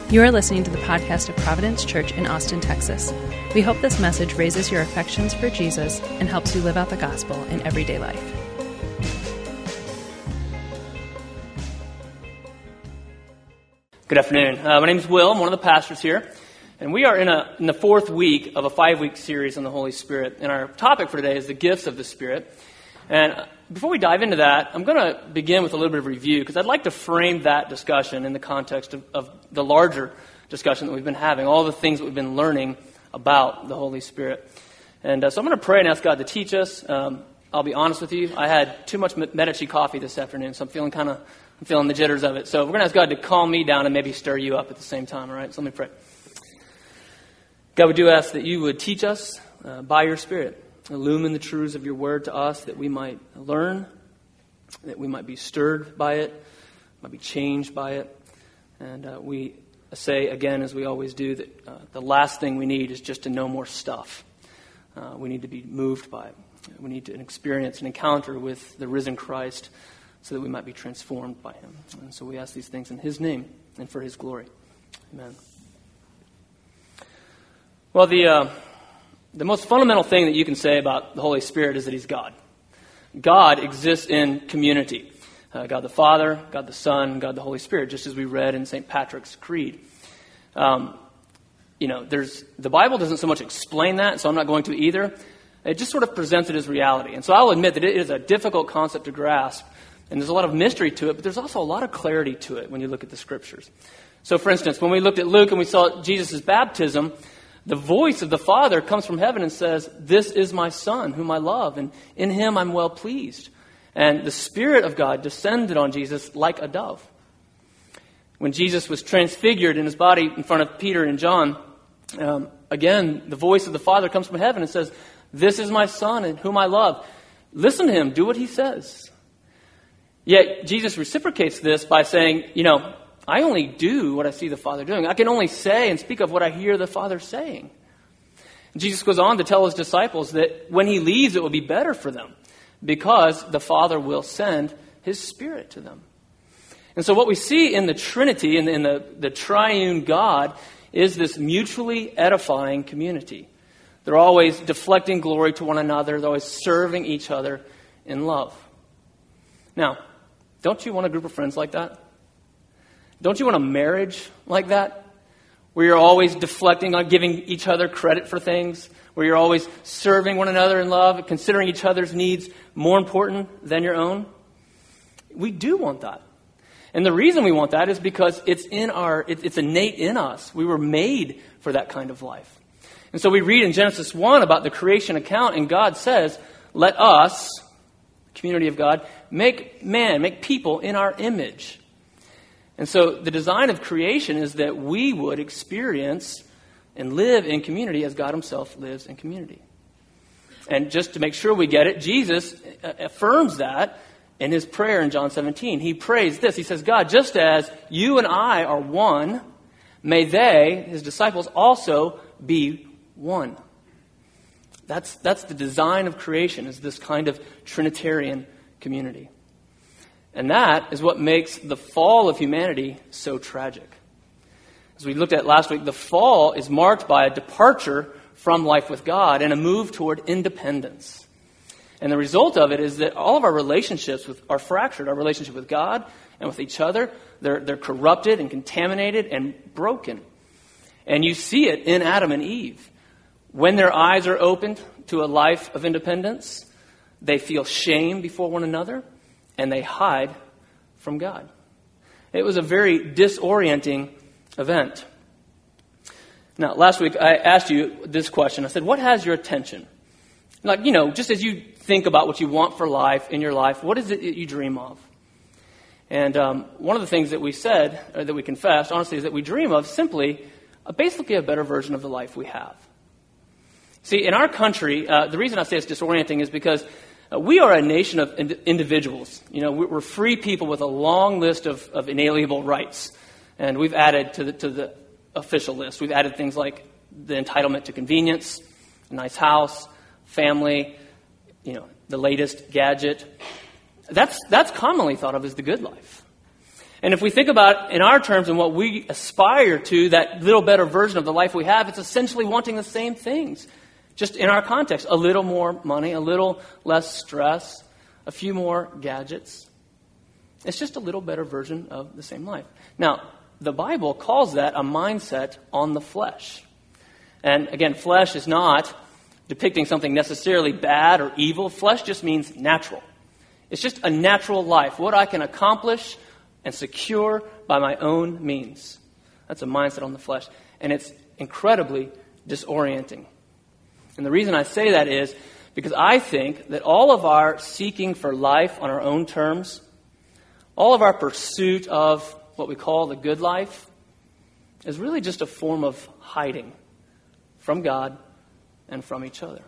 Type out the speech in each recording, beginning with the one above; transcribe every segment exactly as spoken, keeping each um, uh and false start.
You are listening to the podcast of Providence Church in Austin, Texas. We hope this message raises your affections for Jesus and helps you live out the gospel in everyday life. Good afternoon. Uh, my name is Will. I'm one of the pastors here. And we are in, a, in the fourth week of a five-week series on the Holy Spirit. And our topic for today is the gifts of the Spirit. And before we dive into that, I'm going to begin with a little bit of review because I'd like to frame that discussion in the context of, of the larger discussion that we've been having, all the things that we've been learning about the Holy Spirit. And uh, so I'm going to pray and ask God to teach us. Um, I'll be honest with you, I had too much Medici coffee this afternoon, so I'm feeling kind of, I'm feeling the jitters of it. So we're going to ask God to calm me down and maybe stir you up at the same time, all right? So let me pray. God, we do ask that you would teach us uh, by your Spirit. Illumine the truths of your word to us that we might learn, that we might be stirred by it, might be changed by it. And uh, we say again, as we always do, that uh, the last thing we need is just to know more stuff. Uh, we need to be moved by it. We need to experience an encounter with the risen Christ so that we might be transformed by him. And so we ask these things in his name and for his glory. Amen. Well, the... Uh, The most fundamental thing that you can say about the Holy Spirit is that he's God. God exists in community. Uh, God the Father, God the Son, God the Holy Spirit, just as we read in Saint Patrick's Creed. Um, you know, there's the Bible doesn't so much explain that, so I'm not going to either. It just sort of presents it as reality. And so I'll admit that it is a difficult concept to grasp, and there's a lot of mystery to it, but there's also a lot of clarity to it when you look at the Scriptures. So, for instance, when we looked at Luke and we saw Jesus' baptism, the voice of the Father comes from heaven and says, "This is my Son, whom I love, and in him I'm well pleased." And the Spirit of God descended on Jesus like a dove. When Jesus was transfigured in his body in front of Peter and John, um, again, the voice of the Father comes from heaven and says, "This is my Son, in whom I love. Listen to him, do what he says." Yet Jesus reciprocates this by saying, you know, I only do what I see the Father doing. I can only say and speak of what I hear the Father saying. Jesus goes on to tell his disciples that when he leaves, it will be better for them because the Father will send his Spirit to them. And so what we see in the Trinity, in the, in the, the triune God, is this mutually edifying community. They're always deflecting glory to one another. They're always serving each other in love. Now, don't you want a group of friends like that? Don't you want a marriage like that? Where you're always deflecting on giving each other credit for things? Where you're always serving one another in love, considering each other's needs more important than your own? We do want that. And the reason we want that is because it's in our, it's innate in us. We were made for that kind of life. And so we read in Genesis one about the creation account, and God says, let us, the community of God, make man, make people in our image. And so the design of creation is that we would experience and live in community as God himself lives in community. And just to make sure we get it, Jesus affirms that in his prayer in John seventeen. He prays this. He says, God, just as you and I are one, may they, his disciples, also be one. That's, that's the design of creation, is this kind of Trinitarian community. And that is what makes the fall of humanity so tragic. As we looked at last week, the fall is marked by a departure from life with God and a move toward independence. And the result of it is that all of our relationships with, are fractured. Our relationship with God and with each other, they're, they're corrupted and contaminated and broken. And you see it in Adam and Eve. When their eyes are opened to a life of independence, they feel shame before one another, and they hide from God. It was a very disorienting event. Now, last week I asked you this question. I said, what has your attention? Like, you know, just as you think about what you want for life, in your life, what is it that you dream of? And um, one of the things that we said, or that we confessed, honestly, is that we dream of simply, uh, basically a better version of the life we have. See, in our country, uh, the reason I say it's disorienting is because Uh, we are a nation of ind- individuals. You know, we're free people with a long list of, of inalienable rights. And we've added to the, to the official list, we've added things like the entitlement to convenience, a nice house, family, you know, the latest gadget. That's, that's commonly thought of as the good life. And if we think about in our terms and what we aspire to, that little better version of the life we have, it's essentially wanting the same things. Just in our context, a little more money, a little less stress, a few more gadgets. It's just a little better version of the same life. Now, the Bible calls that a mindset on the flesh. And again, flesh is not depicting something necessarily bad or evil. Flesh just means natural. It's just a natural life, what I can accomplish and secure by my own means. That's a mindset on the flesh. And it's incredibly disorienting. And the reason I say that is because I think that all of our seeking for life on our own terms, all of our pursuit of what we call the good life, is really just a form of hiding from God and from each other.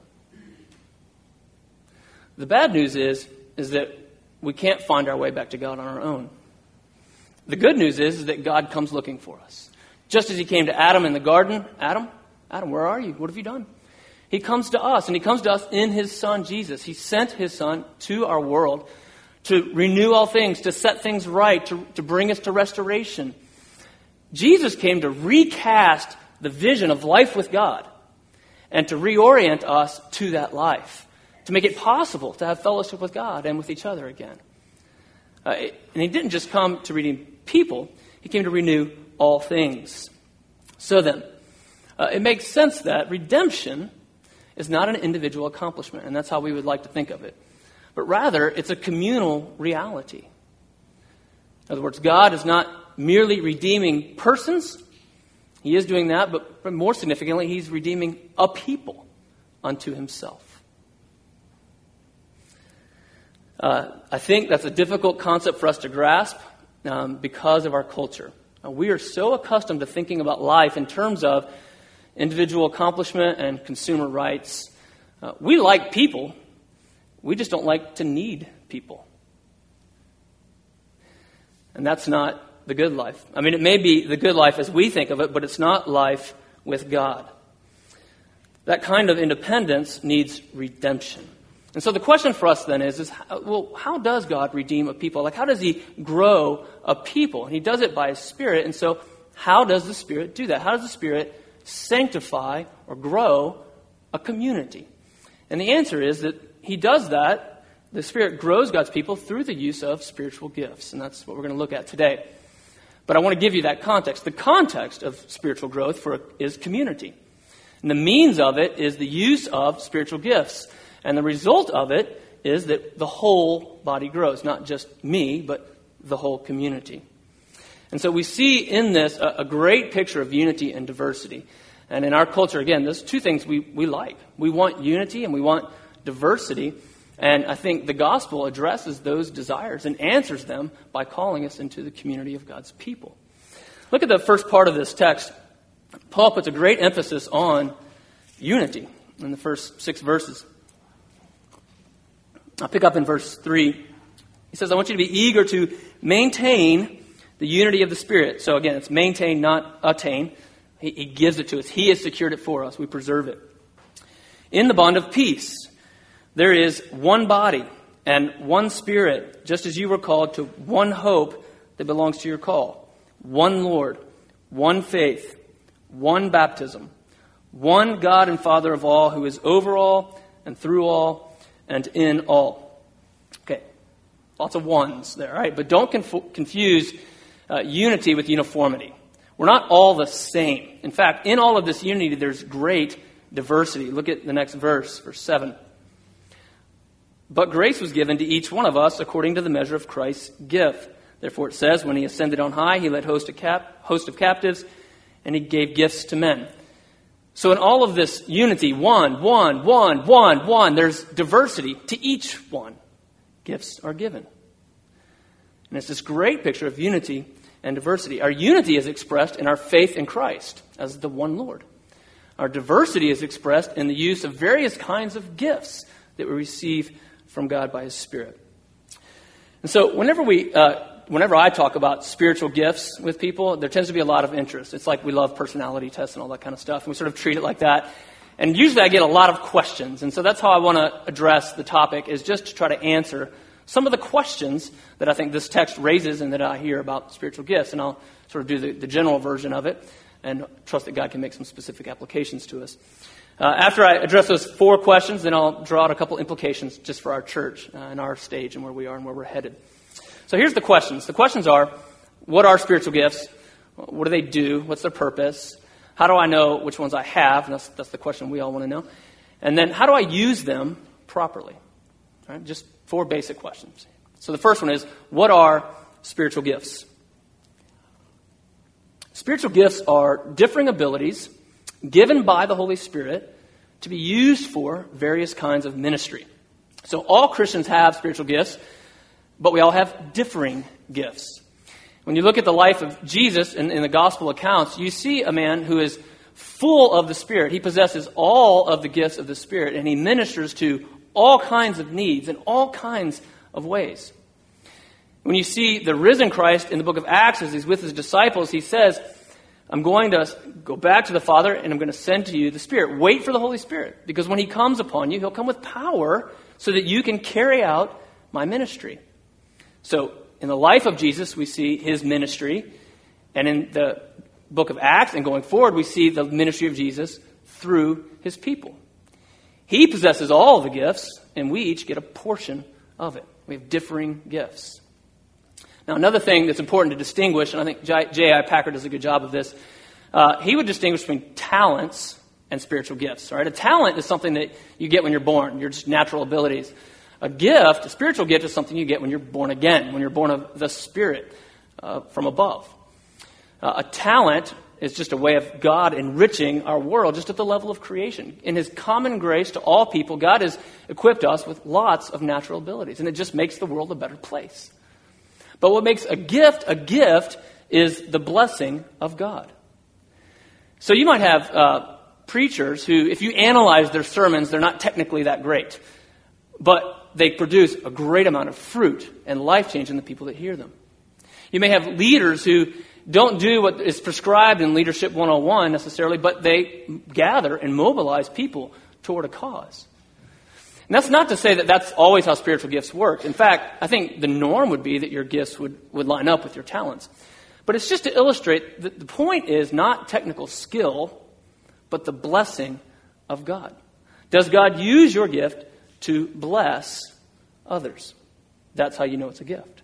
The bad news is, is that we can't find our way back to God on our own. The good news is, is that God comes looking for us. Just as he came to Adam in the garden, Adam, Adam, where are you? What have you done? He comes to us, and he comes to us in his son, Jesus. He sent his son to our world to renew all things, to set things right, to, to bring us to restoration. Jesus came to recast the vision of life with God and to reorient us to that life, to make it possible to have fellowship with God and with each other again. Uh, and he didn't just come to redeem people, he came to renew all things. So then, uh, it makes sense that redemption is not an individual accomplishment, and that's how we would like to think of it. But rather, it's a communal reality. In other words, God is not merely redeeming persons. He is doing that, but, but more significantly, he's redeeming a people unto himself. Uh, I think that's a difficult concept for us to grasp um, because of our culture. Uh, we are so accustomed to thinking about life in terms of individual accomplishment and consumer rights. Uh, we like people. We just don't like to need people. And that's not the good life. I mean, it may be the good life as we think of it, but it's not life with God. That kind of independence needs redemption. And so the question for us then is, is well, how does God redeem a people? Like, how does he grow a people? And he does it by his Spirit. And so how does the Spirit do that? How does the Spirit sanctify or grow a community? And the answer is that he does that. The Spirit grows God's people through the use of spiritual gifts. And that's what we're going to look at today. But I want to give you that context. The context of spiritual growth for is community. And the means of it is the use of spiritual gifts. And the result of it is that the whole body grows. Not just me, but the whole community. And so we see in this a, a great picture of unity and diversity. And in our culture, again, there's two things we, we like. We want unity and we want diversity. And I think the gospel addresses those desires and answers them by calling us into the community of God's people. Look at the first part of this text. Paul puts a great emphasis on unity in the first six verses. I'll pick up in verse three. He says, I want you to be eager to maintain the unity of the Spirit. So again, it's maintain, not attain. He, he gives it to us. He has secured it for us. We preserve it. In the bond of peace, there is one body and one Spirit, just as you were called to one hope that belongs to your call. One Lord, one faith, one baptism, one God and Father of all, who is over all and through all and in all. Okay, lots of ones there, right? But don't conf- confuse uh, unity with uniformity. We're not all the same. In fact, in all of this unity, there's great diversity. Look at the next verse, verse seven. But grace was given to each one of us according to the measure of Christ's gift. Therefore it says, when he ascended on high, he led host of, cap- host of captives, and he gave gifts to men. So in all of this unity, one, one, one, one, one, there's diversity to each one. Gifts are given. And it's this great picture of unity and diversity. Our unity is expressed in our faith in Christ as the one Lord. Our diversity is expressed in the use of various kinds of gifts that we receive from God by his Spirit. And so whenever we, uh, whenever I talk about spiritual gifts with people, there tends to be a lot of interest. It's like we love personality tests and all that kind of stuff, and we sort of treat it like that. And usually I get a lot of questions. And so that's how I want to address the topic, is just to try to answer some of the questions that I think this text raises and that I hear about spiritual gifts. And I'll sort of do the, the general version of it and trust that God can make some specific applications to us. Uh, after I address those four questions, then I'll draw out a couple implications just for our church uh, and our stage and where we are and where we're headed. So here's the questions. The questions are, what are spiritual gifts? What do they do? What's their purpose? How do I know which ones I have? And that's, that's the question we all want to know. And then how do I use them properly? All right, just four basic questions. So the first one is, what are spiritual gifts? Spiritual gifts are differing abilities given by the Holy Spirit to be used for various kinds of ministry. So all Christians have spiritual gifts, but we all have differing gifts. When you look at the life of Jesus in, in the gospel accounts, you see a man who is full of the Spirit. He possesses all of the gifts of the Spirit, and he ministers to all kinds of needs in all kinds of ways. When you see the risen Christ in the book of Acts as he's with his disciples, he says, I'm going to go back to the Father and I'm going to send to you the Spirit. Wait for the Holy Spirit, because when he comes upon you, he'll come with power so that you can carry out my ministry. So in the life of Jesus, we see his ministry, and in the book of Acts and going forward, we see the ministry of Jesus through his people. He possesses all the gifts, and we each get a portion of it. We have differing gifts. Now, another thing that's important to distinguish, and I think J I Packer does a good job of this, uh, he would distinguish between talents and spiritual gifts. Right? A talent is something that you get when you're born, your just natural abilities. A gift, a spiritual gift, is something you get when you're born again, when you're born of the Spirit uh, from above. Uh, a talent is just a way of God enriching our world just at the level of creation. In his common grace to all people, God has equipped us with lots of natural abilities, and it just makes the world a better place. But what makes a gift a gift is the blessing of God. So you might have uh, preachers who, if you analyze their sermons, they're not technically that great, but they produce a great amount of fruit and life change in the people that hear them. You may have leaders who don't do what is prescribed in Leadership one oh one necessarily, but they gather and mobilize people toward a cause. And that's not to say that that's always how spiritual gifts work. In fact, I think the norm would be that your gifts would, would line up with your talents. But it's just to illustrate that the point is not technical skill, but the blessing of God. Does God use your gift to bless others? That's how you know it's a gift.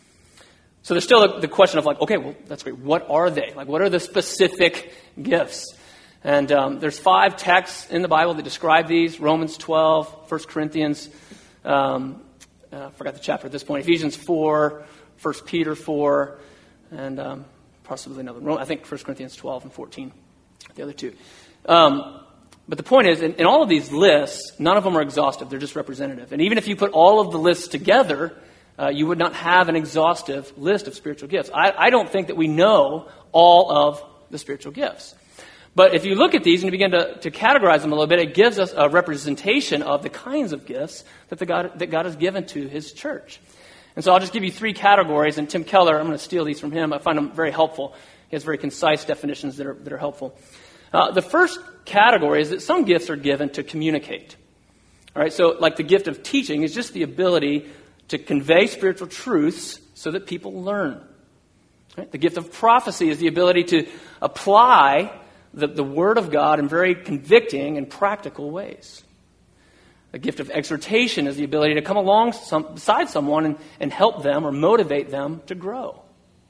So there's still the question of like, okay, well, that's great. What are they? Like, what are the specific gifts? And um, there's five texts in the Bible that describe these. Romans twelve, First Corinthians, um, uh, I forgot the chapter at this point, Ephesians four, First Peter four, and um, possibly another. I think First Corinthians twelve and fourteen, the other two. Um, but the point is, in, in all of these lists, none of them are exhaustive. They're just representative. And even if you put all of the lists together, uh, you would not have an exhaustive list of spiritual gifts. I, I don't think that we know all of the spiritual gifts. But if you look at these and you begin to, to categorize them a little bit, it gives us a representation of the kinds of gifts that, the God, that God has given to his church. And so I'll just give you three categories. And Tim Keller, I'm going to steal these from him. I find them very helpful. He has very concise definitions that are, that are helpful. Uh, the first category is that some gifts are given to communicate. All right, so like the gift of teaching is just the ability to convey spiritual truths so that people learn. Right? The gift of prophecy is the ability to apply The, the Word of God in very convicting and practical ways. The gift of exhortation is the ability to come along some, beside someone and, and help them or motivate them to grow.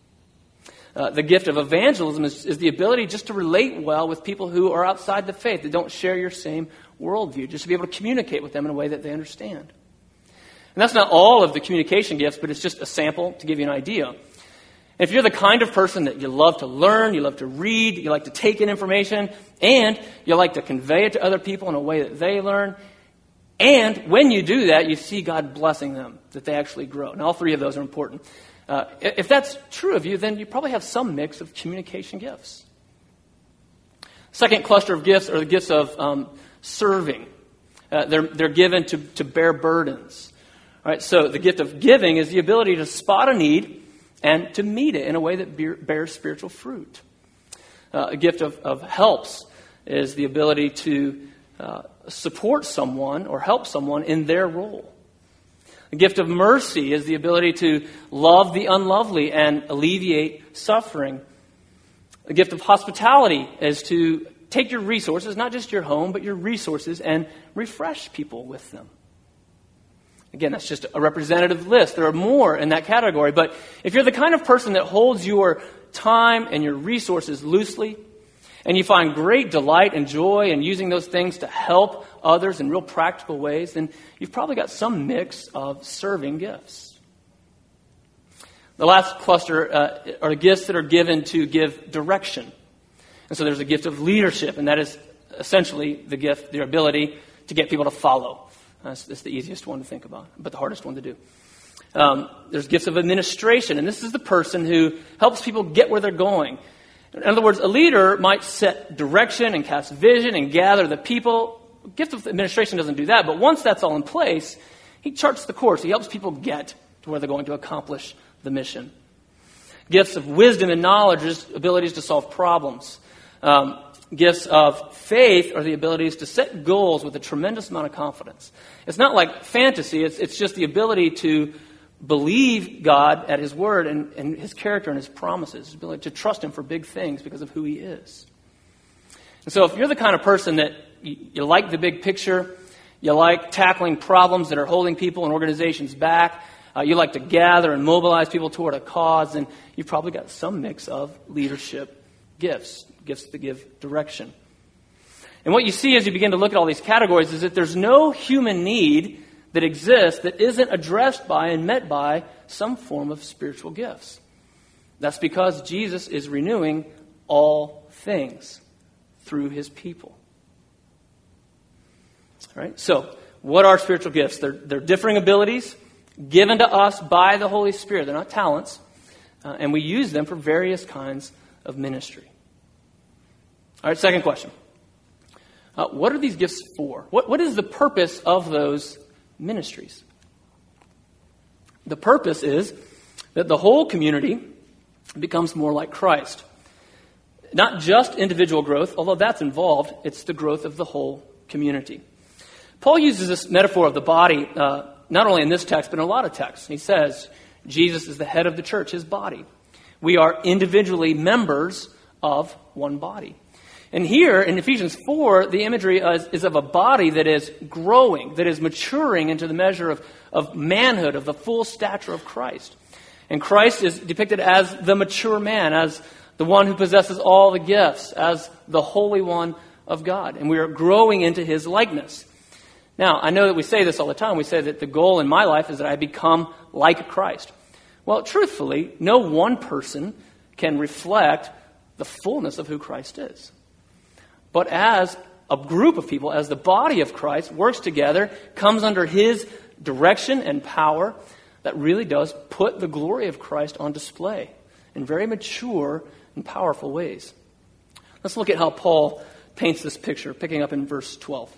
Uh, the gift of evangelism is, is the ability just to relate well with people who are outside the faith, that don't share your same worldview, just to be able to communicate with them in a way that they understand. And that's not all of the communication gifts, but it's just a sample to give you an idea. If you're the kind of person that you love to learn, you love to read, you like to take in information, and you like to convey it to other people in a way that they learn, and when you do that, you see God blessing them, that they actually grow. And all three of those are important. Uh, if that's true of you, then you probably have some mix of communication gifts. Second cluster of gifts are the gifts of um, serving. Uh, they're, they're given to, to bear burdens. All right, so the gift of giving is the ability to spot a need and to meet it in a way that bears spiritual fruit. Uh, a gift of, of helps is the ability to uh, support someone or help someone in their role. The gift of mercy is the ability to love the unlovely and alleviate suffering. The gift of hospitality is to take your resources, not just your home, but your resources, and refresh people with them. Again, that's just a representative list. There are more in that category. But if you're the kind of person that holds your time and your resources loosely, and you find great delight and joy in using those things to help others in real practical ways, then you've probably got some mix of serving gifts. The last cluster uh, are gifts that are given to give direction. And so there's a gift of leadership, and that is essentially the gift, the ability to get people to follow. That's, that's the easiest one to think about, but the hardest one to do. Um, there's gifts of administration, and this is the person who helps people get where they're going. In other words, a leader might set direction and cast vision and gather the people. Gift of administration doesn't do that, but once that's all in place, he charts the course. He helps people get to where they're going to accomplish the mission. Gifts of wisdom and knowledge are abilities to solve problems. Um, gifts of faith are the abilities to set goals with a tremendous amount of confidence. It's not like fantasy. It's, it's just the ability to believe God at His word and, and His character and His promises. His ability to trust Him for big things because of who He is. And so if you're the kind of person that you, you like the big picture, you like tackling problems that are holding people and organizations back, uh, you like to gather and mobilize people toward a cause, then you've probably got some mix of leadership gifts, gifts that give direction. And what you see as you begin to look at all these categories is that there's no human need that exists that isn't addressed by and met by some form of spiritual gifts. That's because Jesus is renewing all things through His people. All right? So, what are spiritual gifts? They're, they're differing abilities given to us by the Holy Spirit. They're not talents. Uh, and we use them for various kinds of ministry. All right, second question. Uh, what are these gifts for? What, what is the purpose of those ministries? The purpose is that the whole community becomes more like Christ. Not just individual growth, although that's involved, it's the growth of the whole community. Paul uses this metaphor of the body, uh, not only in this text, but in a lot of texts. He says, Jesus is the head of the church, His body. We are individually members of one body. And here in Ephesians four, the imagery is, is of a body that is growing, that is maturing into the measure of, of manhood, of the full stature of Christ. And Christ is depicted as the mature man, as the one who possesses all the gifts, as the Holy One of God. And we are growing into His likeness. Now, I know that we say this all the time. We say that the goal in my life is that I become like Christ. Well, truthfully, no one person can reflect the fullness of who Christ is. But as a group of people, as the body of Christ works together, comes under His direction and power, that really does put the glory of Christ on display in very mature and powerful ways. Let's look at how Paul paints this picture, picking up in verse twelve.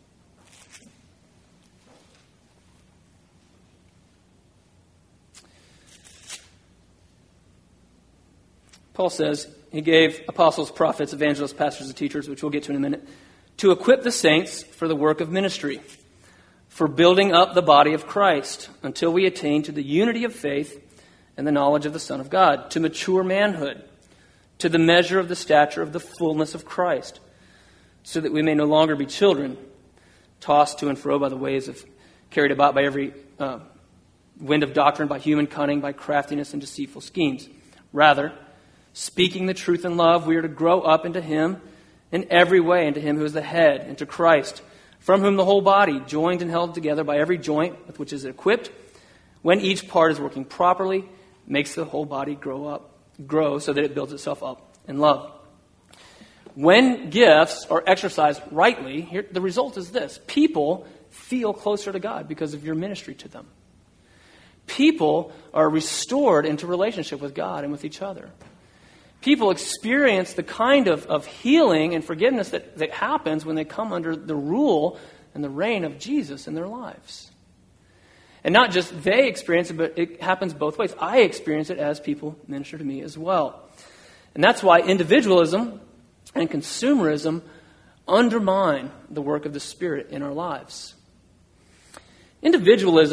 Paul says, He gave apostles, prophets, evangelists, pastors, and teachers, which we'll get to in a minute, to equip the saints for the work of ministry, for building up the body of Christ, until we attain to the unity of faith and the knowledge of the Son of God, to mature manhood, to the measure of the stature of the fullness of Christ, so that we may no longer be children, tossed to and fro by the waves of, carried about by every uh, wind of doctrine, by human cunning, by craftiness and deceitful schemes. Rather, speaking the truth in love, we are to grow up into Him in every way, into Him who is the head, into Christ, from whom the whole body, joined and held together by every joint with which is equipped, when each part is working properly, makes the whole body grow up, grow so that it builds itself up in love. When gifts are exercised rightly, here, the result is this. People feel closer to God because of your ministry to them. People are restored into relationship with God and with each other. People experience the kind of, of healing and forgiveness that, that happens when they come under the rule and the reign of Jesus in their lives. And not just they experience it, but it happens both ways. I experience it as people minister to me as well. And that's why individualism and consumerism undermine the work of the Spirit in our lives. Individualism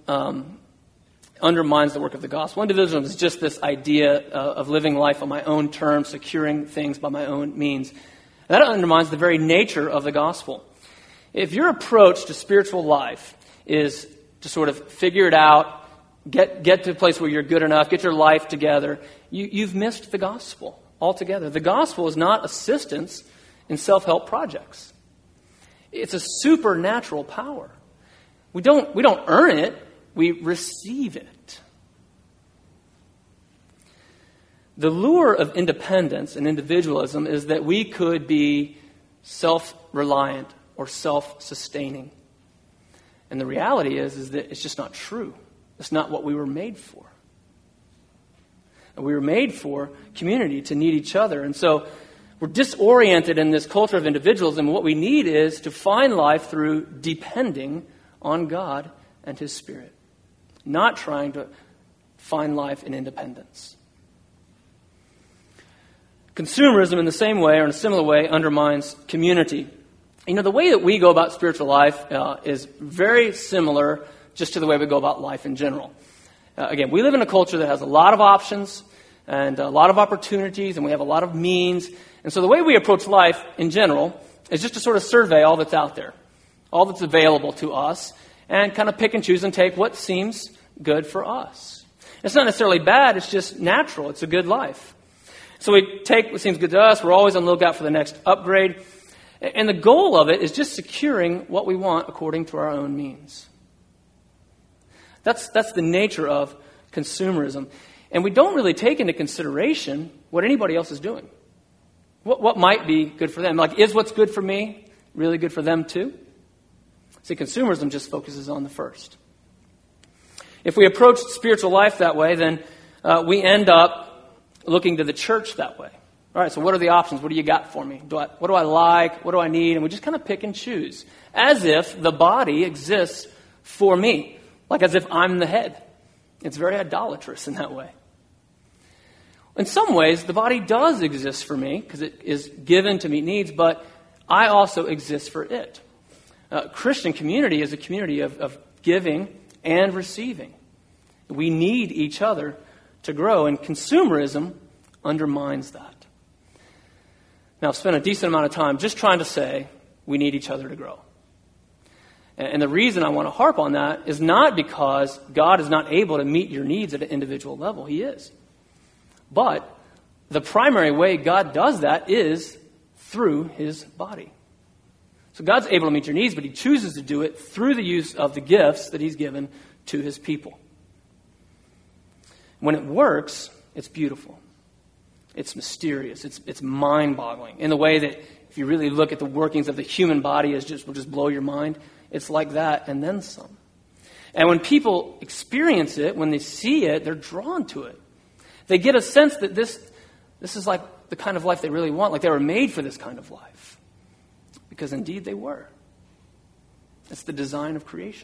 um, undermines the work of the gospel. Individualism is just this idea uh, of living life on my own terms, securing things by my own means. That undermines the very nature of the gospel. If your approach to spiritual life is to sort of figure it out, get get to a place where you're good enough, get your life together, you, you've missed the gospel altogether. The gospel is not assistance in self-help projects. It's a supernatural power. We don't we don't earn it, we receive it. The lure of independence and individualism is that we could be self-reliant or self-sustaining. And the reality is, is that it's just not true. It's not what we were made for. And we were made for community, to need each other. And so we're disoriented in this culture of individualism. What we need is to find life through depending on God and His Spirit, not trying to find life in independence. Consumerism in the same way, or in a similar way, undermines community. You know, the way that we go about spiritual life uh, is very similar just to the way we go about life in general. Uh, again, we live in a culture that has a lot of options and a lot of opportunities, and we have a lot of means. And so the way we approach life in general is just to sort of survey all that's out there, all that's available to us, and kind of pick and choose and take what seems good for us. It's not necessarily bad, it's just natural. It's a good life. So we take what seems good to us. We're always on the lookout for the next upgrade. And the goal of it is just securing what we want according to our own means. That's, that's the nature of consumerism. And we don't really take into consideration what anybody else is doing. What, what might be good for them. Like, is what's good for me really good for them too? See, consumerism just focuses on the first. If we approach spiritual life that way, then uh, we end up looking to the church that way. All right, so what are the options? What do you got for me? Do I, what do I like? What do I need? And we just kind of pick and choose, as if the body exists for me, like as if I'm the head. It's very idolatrous in that way. In some ways, the body does exist for me because it is given to meet needs, but I also exist for it. Uh, Christian community is a community of, of giving and receiving. We need each other to grow, and consumerism undermines that. Now, I've spent a decent amount of time just trying to say we need each other to grow. And the reason I want to harp on that is not because God is not able to meet your needs at an individual level. He is. But the primary way God does that is through His body. So God's able to meet your needs, but He chooses to do it through the use of the gifts that He's given to His people. When it works, it's beautiful. It's mysterious. It's it's mind-boggling in the way that if you really look at the workings of the human body, it just will just blow your mind. It's like that and then some. And when people experience it, when they see it, they're drawn to it. They get a sense that this this is like the kind of life they really want, like they were made for this kind of life. Because indeed they were. It's the design of creation.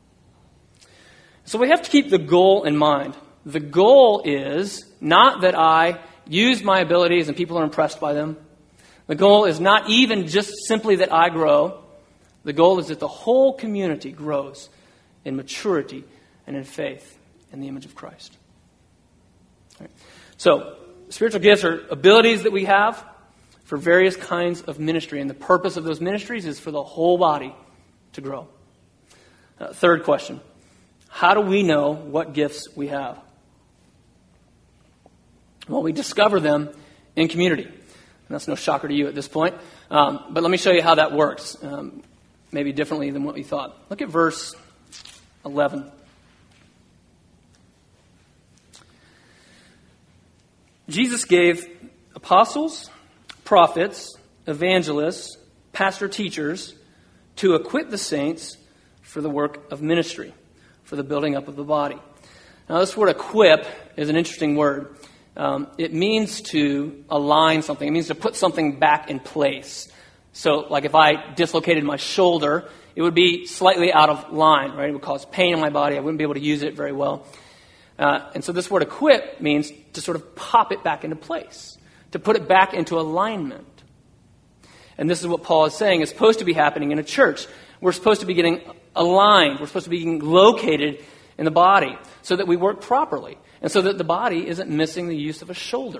So we have to keep the goal in mind. The goal is not that I use my abilities and people are impressed by them. The goal is not even just simply that I grow. The goal is that the whole community grows in maturity and in faith in the image of Christ. All right. So, spiritual gifts are abilities that we have for various kinds of ministry. And the purpose of those ministries is for the whole body to grow. Uh, third question. How do we know what gifts we have? Well, we discover them in community. And that's no shocker to you at this point. Um, but let me show you how that works, um, maybe differently than what we thought. Look at verse eleven. Jesus gave apostles, prophets, evangelists, pastor teachers to equip the saints for the work of ministry, for the building up of the body. Now, this word equip is an interesting word. Um, it means to align something. It means to put something back in place. So, like if I dislocated my shoulder, it would be slightly out of line, right? It would cause pain in my body. I wouldn't be able to use it very well. Uh, and so this word equip means to sort of pop it back into place, to put it back into alignment. And this is what Paul is saying is supposed to be happening in a church. We're supposed to be getting aligned. We're supposed to be getting located in the body so that we work properly and so that the body isn't missing the use of a shoulder.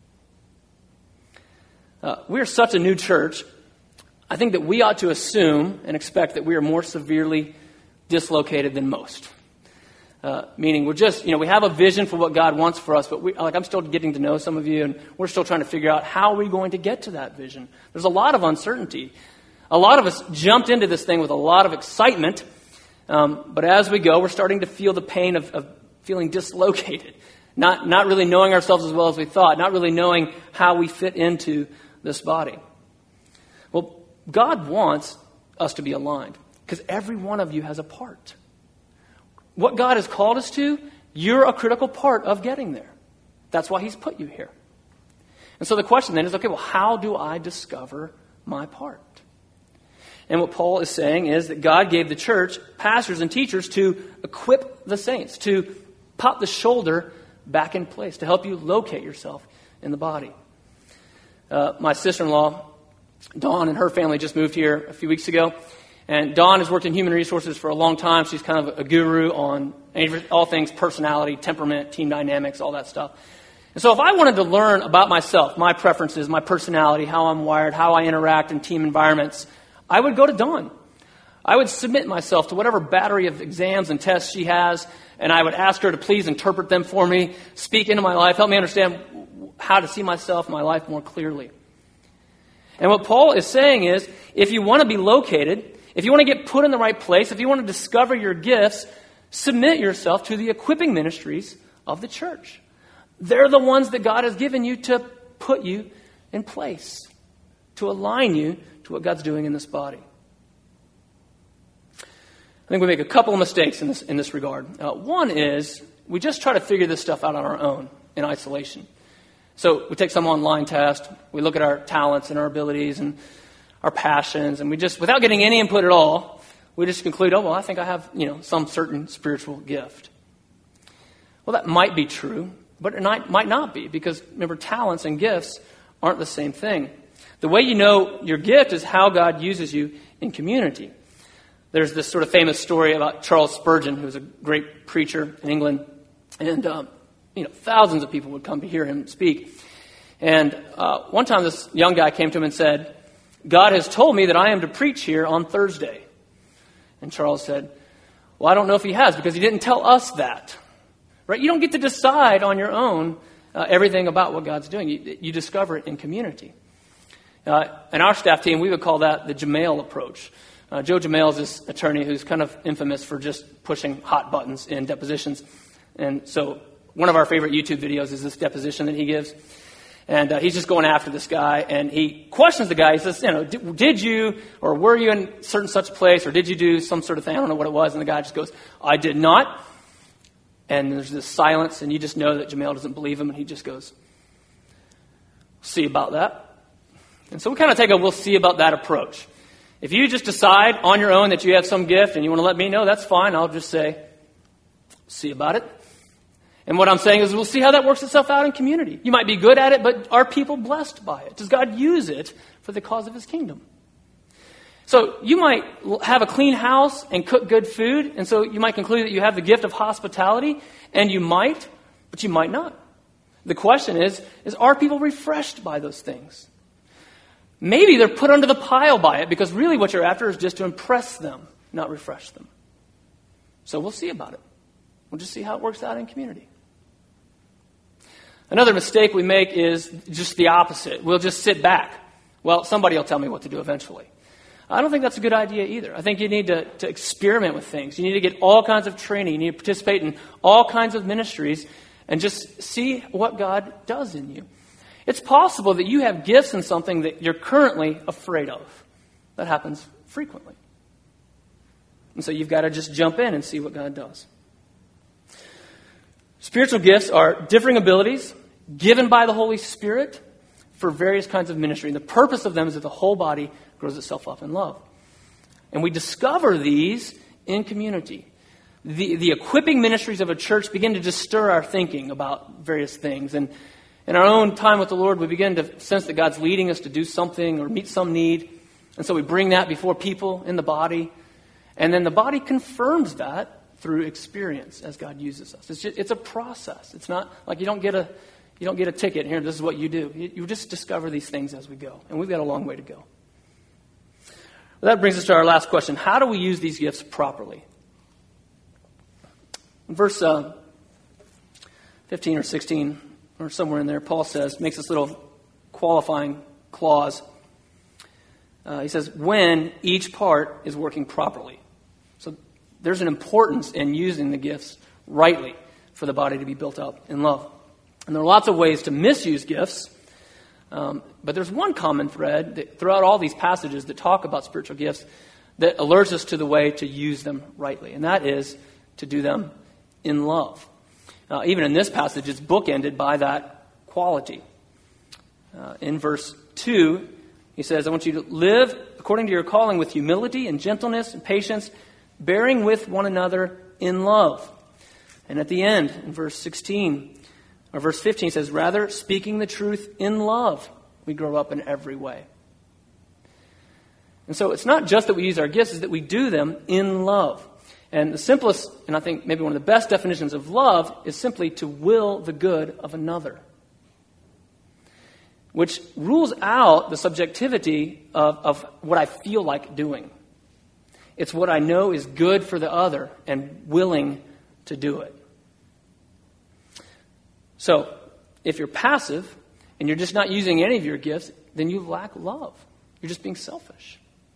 Uh, we are such a new church, I think that we ought to assume and expect that we are more severely dislocated than most. Uh, meaning we're just, you know, we have a vision for what God wants for us, but we, like I'm still getting to know some of you, and we're still trying to figure out how are we going to get to that vision. There's a lot of uncertainty. A lot of us jumped into this thing with a lot of excitement, um, but as we go, we're starting to feel the pain of, of feeling dislocated, not not really knowing ourselves as well as we thought, not really knowing how we fit into this body. Well, God wants us to be aligned because every one of you has a part. What God has called us to, you're a critical part of getting there. That's why He's put you here. And so the question then is, okay, well, how do I discover my part? And what Paul is saying is that God gave the church pastors and teachers to equip the saints, to pop the shoulder back in place, to help you locate yourself in the body. Uh, my sister-in-law, Dawn, and her family just moved here a few weeks ago. And Dawn has worked in human resources for a long time. She's kind of a guru on all things personality, temperament, team dynamics, all that stuff. And so if I wanted to learn about myself, my preferences, my personality, how I'm wired, how I interact in team environments, I would go to Dawn. I would submit myself to whatever battery of exams and tests she has, and I would ask her to please interpret them for me, speak into my life, help me understand how to see myself, my life more clearly. And what Paul is saying is, if you want to be located, if you want to get put in the right place, if you want to discover your gifts, submit yourself to the equipping ministries of the church. They're the ones that God has given you to put you in place, to align you to what God's doing in this body. I think we make a couple of mistakes in this in this regard. Uh, one is we just try to figure this stuff out on our own in isolation. So we take some online test, we look at our talents and our abilities and our passions, and we just, without getting any input at all, we just conclude, oh, well, I think I have, you know, some certain spiritual gift. Well, that might be true, but it might, might not be, because remember, talents and gifts aren't the same thing. The way you know your gift is how God uses you in community. There's this sort of famous story about Charles Spurgeon, who was a great preacher in England, and um, you know, thousands of people would come to hear him speak. And uh, one time this young guy came to him and said, God has told me that I am to preach here on Thursday. And Charles said, well, I don't know if he has, because he didn't tell us that. Right? You don't get to decide on your own uh, everything about what God's doing. You, you discover it in community. Uh, in our staff team, we would call that the Jamail approach. Uh, Joe Jamail is this attorney who's kind of infamous for just pushing hot buttons in depositions. And so one of our favorite YouTube videos is this deposition that he gives. And uh, he's just going after this guy, and he questions the guy. He says, you know, did, did you, or were you in certain such place, or did you do some sort of thing? I don't know what it was. And the guy just goes, I did not. And there's this silence, and you just know that Jamail doesn't believe him, and he just goes, see about that. And so we kind of take a we'll see about that approach. If you just decide on your own that you have some gift and you want to let me know, that's fine. I'll just say, see about it. And what I'm saying is we'll see how that works itself out in community. You might be good at it, but are people blessed by it? Does God use it for the cause of His kingdom? So you might have a clean house and cook good food, and so you might conclude that you have the gift of hospitality, and you might, but you might not. The question is, is are people refreshed by those things? Maybe they're put under the pile by it, because really what you're after is just to impress them, not refresh them. So we'll see about it. We'll just see how it works out in community. Another mistake we make is just the opposite. We'll just sit back. Well, somebody will tell me what to do eventually. I don't think that's a good idea either. I think you need to, to experiment with things. You need to get all kinds of training. You need to participate in all kinds of ministries and just see what God does in you. It's possible that you have gifts in something that you're currently afraid of. That happens frequently. And so you've got to just jump in and see what God does. Spiritual gifts are differing abilities given by the Holy Spirit for various kinds of ministry. And the purpose of them is that the whole body grows itself up in love. And we discover these in community. The, the equipping ministries of a church begin to just stir our thinking about various things. And in our own time with the Lord, we begin to sense that God's leading us to do something or meet some need. And so we bring that before people in the body. And then the body confirms that through experience as God uses us. It's just, it's a process. It's not like you don't get a you don't get a ticket here. This is what you do. You, you just discover these things as we go, and we've got a long way to go. Well, that brings us to our last question: how do we use these gifts properly? In verse uh, fifteen or sixteen or somewhere in there, Paul says, makes this little qualifying clause. Uh, he says, when each part is working properly. So there's an importance in using the gifts rightly for the body to be built up in love. And there are lots of ways to misuse gifts, um, but there's one common thread that throughout all these passages that talk about spiritual gifts that alerts us to the way to use them rightly, and that is to do them in love. Uh, even in this passage, it's bookended by that quality. Uh, in verse two, he says, I want you to live according to your calling with humility and gentleness and patience, bearing with one another in love. And at the end, in verse sixteen, or verse fifteen, it says, rather, speaking the truth in love, we grow up in every way. And so it's not just that we use our gifts, it's that we do them in love. And the simplest, and I think maybe one of the best definitions of love, is simply to will the good of another, which rules out the subjectivity of, of what I feel like doing. It's what I know is good for the other and willing to do it. So, if you're passive and you're just not using any of your gifts, then you lack love. You're just being selfish.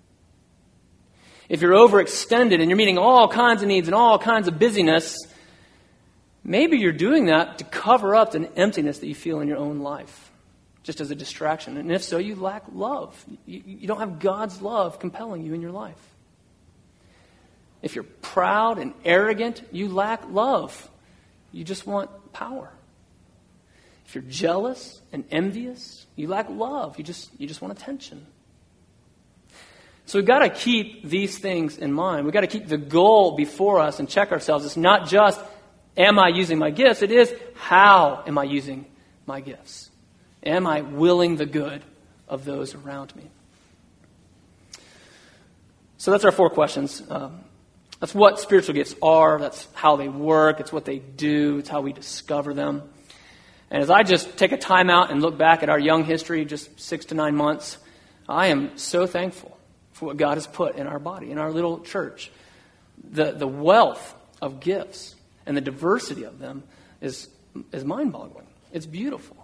If you're overextended and you're meeting all kinds of needs and all kinds of busyness, maybe you're doing that to cover up an emptiness that you feel in your own life, just as a distraction. And if so, you lack love. You, you don't have God's love compelling you in your life. If you're proud and arrogant, you lack love. You just want power. If you're jealous and envious, you lack love. You just you just want attention. So we've got to keep these things in mind. We've got to keep the goal before us and check ourselves. It's not just, am I using my gifts? It is, how am I using my gifts? Am I willing the good of those around me? So that's our four questions. Um, that's what spiritual gifts are. That's how they work. It's what they do. It's how we discover them. And as I just take a time out and look back at our young history, just six to nine months, I am so thankful for what God has put in our body, in our little church. The the wealth of gifts and the diversity of them is, is mind-boggling. It's beautiful.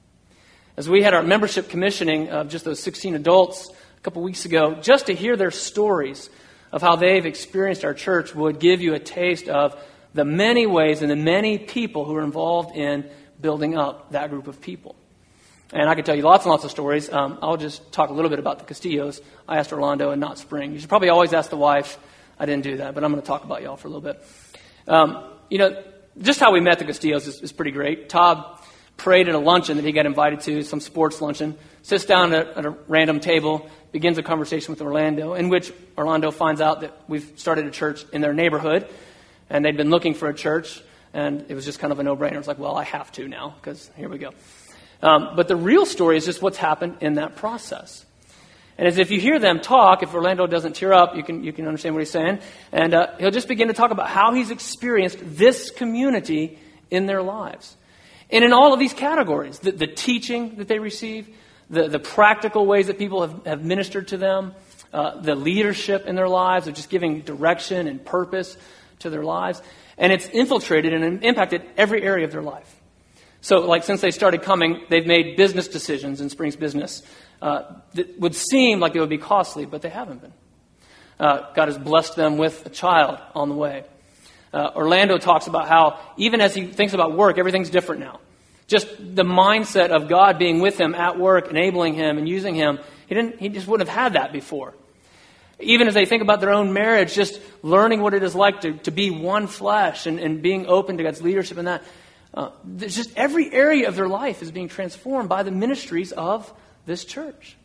As we had our membership commissioning of just those sixteen adults a couple weeks ago, just to hear their stories of how they've experienced our church would give you a taste of the many ways and the many people who are involved in building up that group of people. And I could tell you lots and lots of stories. Um, I'll just talk a little bit about the Castillos. I asked Orlando and not Spring. You should probably always ask the wife. I didn't do that, but I'm going to talk about y'all for a little bit. Um, you know, just how we met the Castillos is, is pretty great. Todd prayed at a luncheon that he got invited to, some sports luncheon, sits down at, at a random table, begins a conversation with Orlando, in which Orlando finds out that we've started a church in their neighborhood, and they'd been looking for a church, and it was just kind of a no-brainer. It's like, well, I have to now, because here we go. Um, but the real story is just what's happened in that process. And as if you hear them talk, if Orlando doesn't tear up, you can you can understand what he's saying. And uh, he'll just begin to talk about how he's experienced this community in their lives. And in all of these categories, the, the teaching that they receive, the, the practical ways that people have, have ministered to them, uh, the leadership in their lives of just giving direction and purpose to their lives. And it's infiltrated and impacted every area of their life. So, like, since they started coming, they've made business decisions in Spring's business uh, that would seem like they would be costly, but they haven't been. Uh, God has blessed them with a child on the way. Uh, Orlando talks about how, even as he thinks about work, everything's different now. Just the mindset of God being with him at work, enabling him and using him, he didn't. He just wouldn't have had that before. Even as they think about their own marriage, just learning what it is like to, to be one flesh and, and being open to God's leadership in that. Uh, there's just every area of their life is being transformed by the ministries of this church.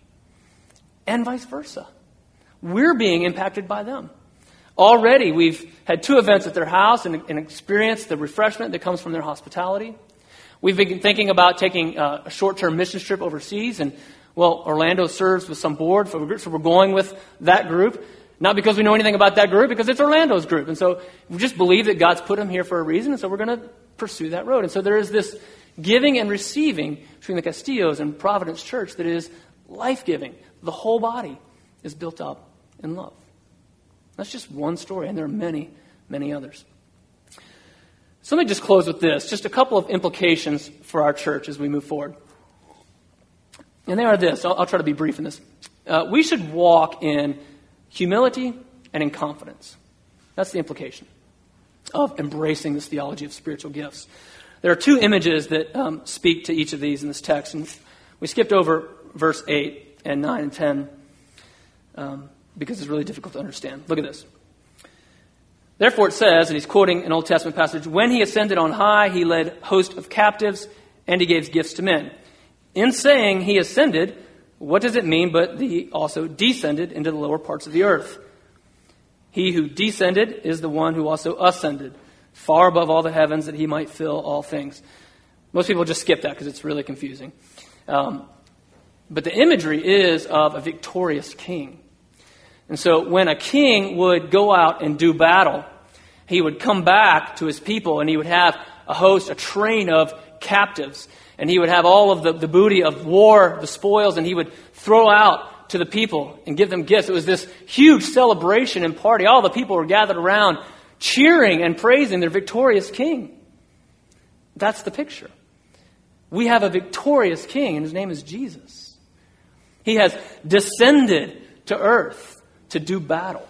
And vice versa. We're being impacted by them. Already we've had two events at their house and, and experienced the refreshment that comes from their hospitality. We've been thinking about taking uh, a short-term mission trip overseas, and well, Orlando serves with some board, so we're going with that group. Not because we know anything about that group, because it's Orlando's group. And so we just believe that God's put him here for a reason, and so we're going to pursue that road. And so there is this giving and receiving between the Castillos and Providence Church that is life-giving. The whole body is built up in love. That's just one story, and there are many, many others. So let me just close with this. Just a couple of implications for our church as we move forward. And they are this. I'll, I'll try to be brief in this. Uh, we should walk in humility and in confidence. That's the implication of embracing this theology of spiritual gifts. There are two images that um, speak to each of these in this text. And we skipped over verse eight and nine and ten um, because it's really difficult to understand. Look at this. Therefore it says, and he's quoting an Old Testament passage, when he ascended on high, he led a host of captives, and he gave gifts to men. In saying he ascended, what does it mean but he also descended into the lower parts of the earth? He who descended is the one who also ascended, far above all the heavens, that he might fill all things. Most people just skip that because it's really confusing. Um, but the imagery is of a victorious king. And so when a king would go out and do battle, he would come back to his people and he would have a host, a train of captives. And he would have all of the, the booty of war, the spoils, and he would throw out to the people and give them gifts. It was this huge celebration and party. All the people were gathered around cheering and praising their victorious king. That's the picture. We have a victorious king, and his name is Jesus. He has descended to earth to do battle.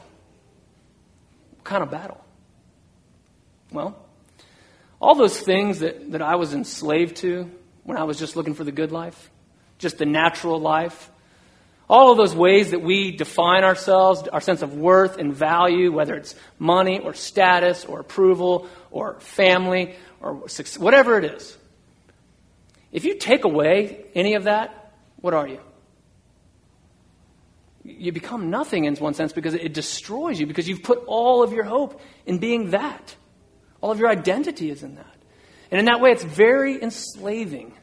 What kind of battle? Well, all those things that, that I was enslaved to when I was just looking for the good life, just the natural life, all of those ways that we define ourselves, our sense of worth and value, whether it's money or status or approval or family or success, whatever it is. If you take away any of that, what are you? You become nothing in one sense because it destroys you, because you've put all of your hope in being that. All of your identity is in that. And in that way, it's very enslaving.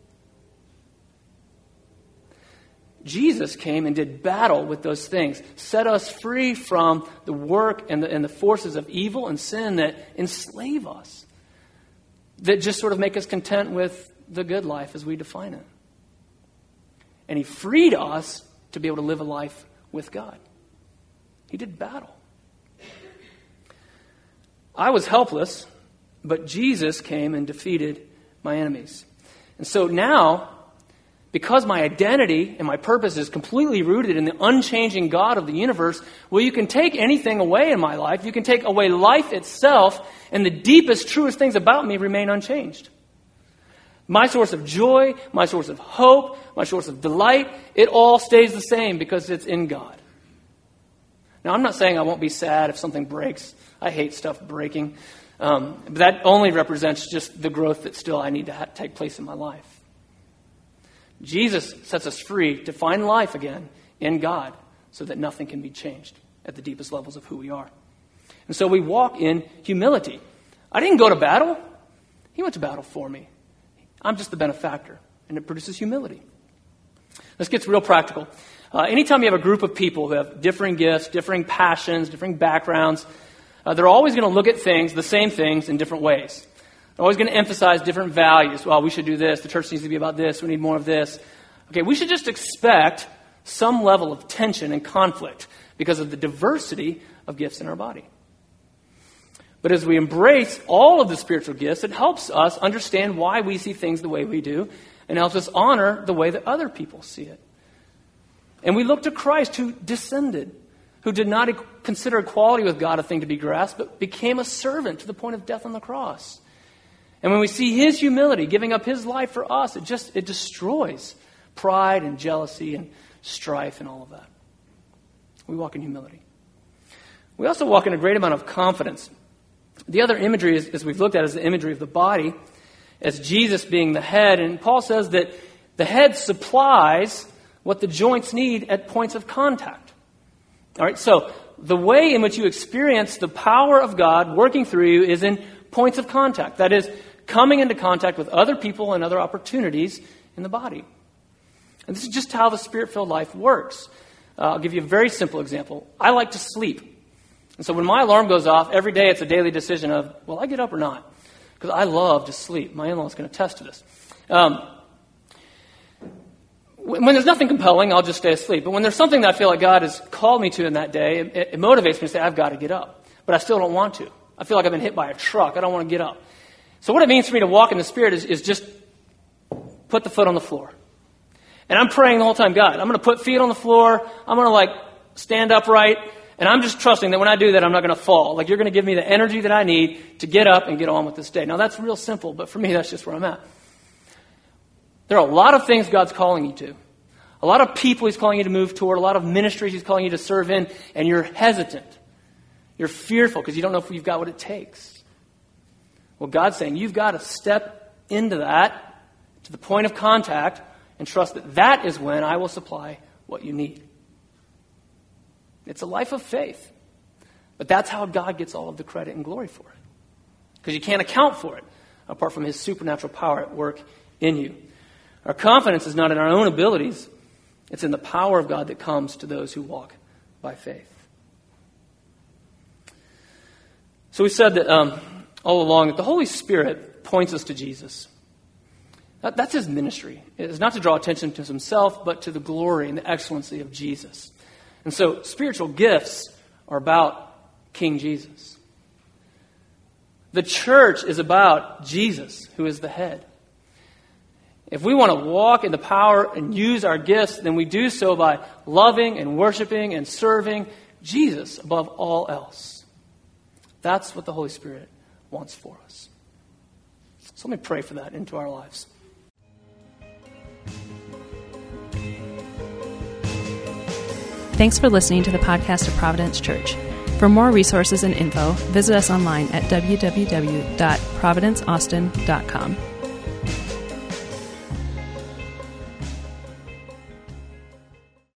Jesus came and did battle with those things, set us free from the work and the, and the forces of evil and sin that enslave us, that just sort of make us content with the good life as we define it. And he freed us to be able to live a life with God. He did battle. I was helpless, but Jesus came and defeated my enemies. And so now, because my identity and my purpose is completely rooted in the unchanging God of the universe, well, you can take anything away in my life. You can take away life itself, and the deepest, truest things about me remain unchanged. My source of joy, my source of hope, my source of delight, it all stays the same because it's in God. Now, I'm not saying I won't be sad if something breaks. I hate stuff breaking. Um, but that only represents just the growth that still I need to ha- take place in my life. Jesus sets us free to find life again in God so that nothing can be changed at the deepest levels of who we are. And so we walk in humility. I didn't go to battle. He went to battle for me. I'm just the benefactor, and it produces humility. Let's get real practical. Uh, anytime you have a group of people who have differing gifts, differing passions, differing backgrounds, uh, they're always going to look at things, the same things, in different ways. They're always going to emphasize different values. Well, we should do this. The church needs to be about this. We need more of this. Okay, we should just expect some level of tension and conflict because of the diversity of gifts in our body. But as we embrace all of the spiritual gifts, it helps us understand why we see things the way we do and helps us honor the way that other people see it. And we look to Christ, who descended, who did not consider equality with God a thing to be grasped, but became a servant to the point of death on the cross. And when we see his humility, giving up his life for us, it just it destroys pride and jealousy and strife and all of that. We walk in humility. We also walk in a great amount of confidence. The other imagery, is, as we've looked at, is the imagery of the body, as Jesus being the head. And Paul says that the head supplies what the joints need at points of contact. All right, so the way in which you experience the power of God working through you is in points of contact. That is, coming into contact with other people and other opportunities in the body. And this is just how the Spirit-filled life works. Uh, I'll give you a very simple example. I like to sleep. And so when my alarm goes off, every day it's a daily decision of, will I get up or not? Because I love to sleep. My in-law is going to attest to this. Um, when, when there's nothing compelling, I'll just stay asleep. But when there's something that I feel like God has called me to in that day, it, it motivates me to say, I've got to get up. But I still don't want to. I feel like I've been hit by a truck. I don't want to get up. So what it means for me to walk in the Spirit is, is just put the foot on the floor. And I'm praying the whole time, God, I'm going to put feet on the floor. I'm going to like stand upright. And I'm just trusting that when I do that, I'm not going to fall. Like you're going to give me the energy that I need to get up and get on with this day. Now that's real simple, but for me, that's just where I'm at. There are a lot of things God's calling you to. A lot of people He's calling you to move toward. A lot of ministries He's calling you to serve in. And you're hesitant. You're fearful because you don't know if you've got what it takes. Well, God's saying you've got to step into that, to the point of contact, and trust that that is when I will supply what you need. It's a life of faith. But that's how God gets all of the credit and glory for it. Because you can't account for it apart from His supernatural power at work in you. Our confidence is not in our own abilities. It's in the power of God that comes to those who walk by faith. So we said that um, all along that the Holy Spirit points us to Jesus. That, that's His ministry. It's not to draw attention to Himself, but to the glory and the excellency of Jesus. And so spiritual gifts are about King Jesus. The church is about Jesus, who is the head. If we want to walk in the power and use our gifts, then we do so by loving and worshiping and serving Jesus above all else. That's what the Holy Spirit wants for us. So let me pray for that into our lives. Thanks for listening to the podcast of Providence Church. For more resources and info, visit us online at w w w dot providence austin dot com.